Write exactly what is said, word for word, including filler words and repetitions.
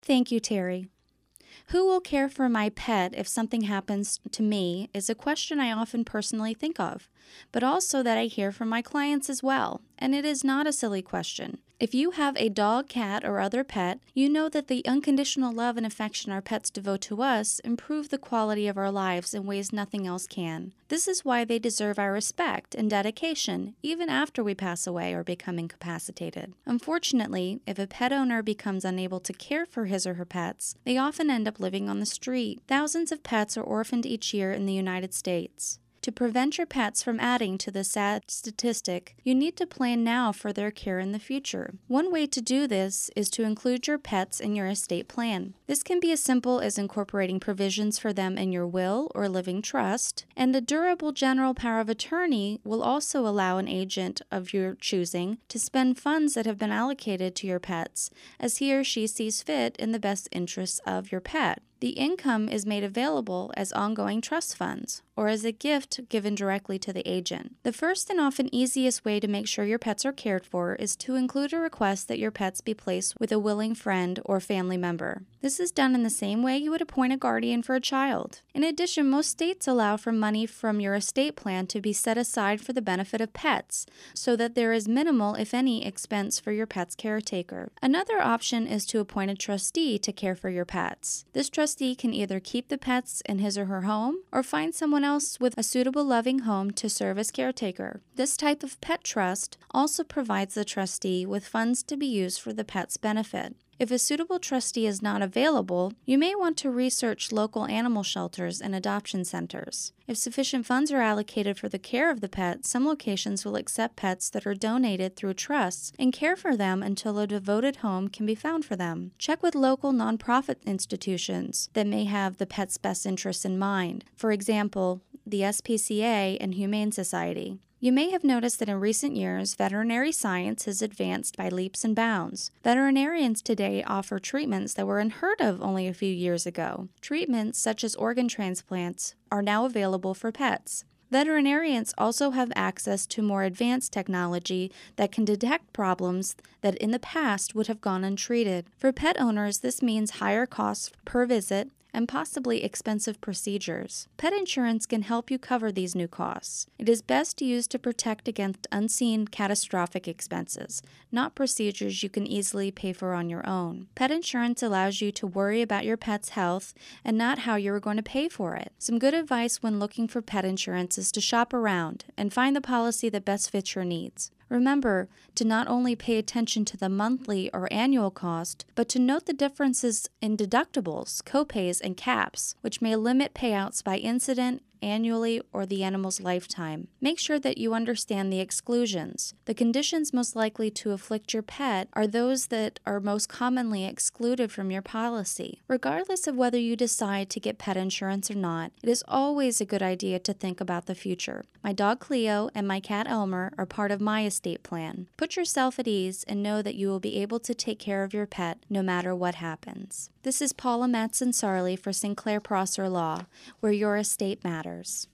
Thank you, Terry. Who will care for my pet if something happens to me is a question I often personally think of, but also that I hear from my clients as well, and it is not a silly question. If you have a dog, cat, or other pet, you know that the unconditional love and affection our pets devote to us improve the quality of our lives in ways nothing else can. This is why they deserve our respect and dedication, even after we pass away or become incapacitated. Unfortunately, if a pet owner becomes unable to care for his or her pets, they often end up living on the street. Thousands of pets are orphaned each year in the United States. To prevent your pets from adding to the sad statistic, you need to plan now for their care in the future. One way to do this is to include your pets in your estate plan. This can be as simple as incorporating provisions for them in your will or living trust, and a durable general power of attorney will also allow an agent of your choosing to spend funds that have been allocated to your pets as he or she sees fit in the best interests of your pet. The income is made available as ongoing trust funds or as a gift given directly to the agent. The first and often easiest way to make sure your pets are cared for is to include a request that your pets be placed with a willing friend or family member. This is done in the same way you would appoint a guardian for a child. In addition, most states allow for money from your estate plan to be set aside for the benefit of pets, so that there is minimal, if any, expense for your pet's caretaker. Another option is to appoint a trustee to care for your pets. This trustee can either keep the pets in his or her home or find someone else with a suitable loving home to serve as caretaker. This type of pet trust also provides the trustee with funds to be used for the pet's benefit. If a suitable trustee is not available, you may want to research local animal shelters and adoption centers. If sufficient funds are allocated for the care of the pet, some locations will accept pets that are donated through trusts and care for them until a devoted home can be found for them. Check with local nonprofit institutions that may have the pet's best interests in mind. For example, the S P C A and Humane Society. You may have noticed that in recent years, veterinary science has advanced by leaps and bounds. Veterinarians today offer treatments that were unheard of only a few years ago. Treatments such as organ transplants are now available for pets. Veterinarians also have access to more advanced technology that can detect problems that in the past would have gone untreated. For pet owners, this means higher costs per visit and possibly expensive procedures. Pet insurance can help you cover these new costs. It is best used to protect against unseen catastrophic expenses, not procedures you can easily pay for on your own. Pet insurance allows you to worry about your pet's health and not how you are going to pay for it. Some good advice when looking for pet insurance is to shop around and find the policy that best fits your needs. Remember to not only pay attention to the monthly or annual cost, but to note the differences in deductibles, copays, and caps, which may limit payouts by incident, annually, or the animal's lifetime. Make sure that you understand the exclusions. The conditions most likely to afflict your pet are those that are most commonly excluded from your policy. Regardless of whether you decide to get pet insurance or not, it is always a good idea to think about the future. My dog Cleo and my cat Elmer are part of my estate plan. Put yourself at ease and know that you will be able to take care of your pet no matter what happens. This is Paula Matson-Sarley for Sinclair Prosser Law, where your estate matters.